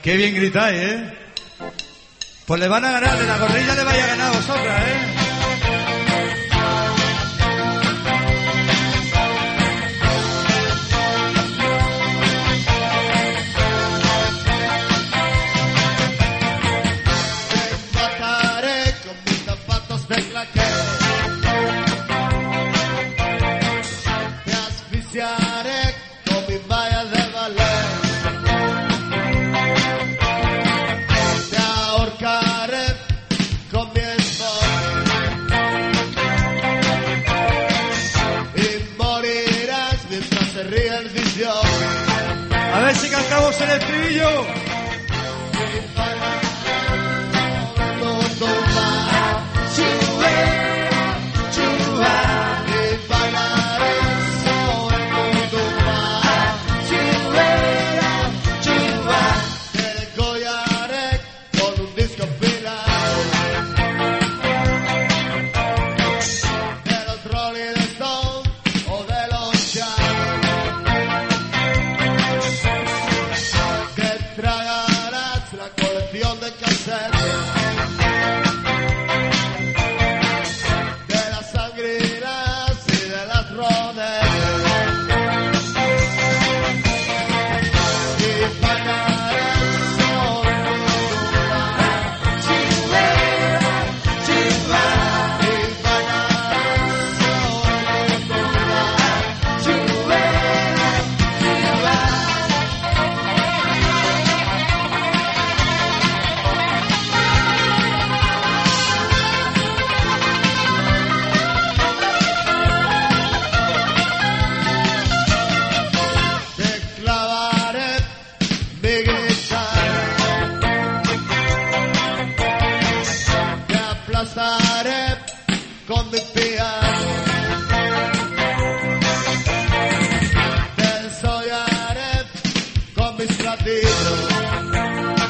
Qué bien gritáis, ¿eh? Pues le van a ganar, de la gorrilla le vaya a ganar a vosotras, ¿eh? Te mataré con mis zapatos de claqué. Te asfixiaré con mis vallas de ballet. Te ahorcaré con mi esposa y morirás mientras se ríe el vicio. A ver si cantamos el estribillo. Con mi piano te desollaré con mis platillos.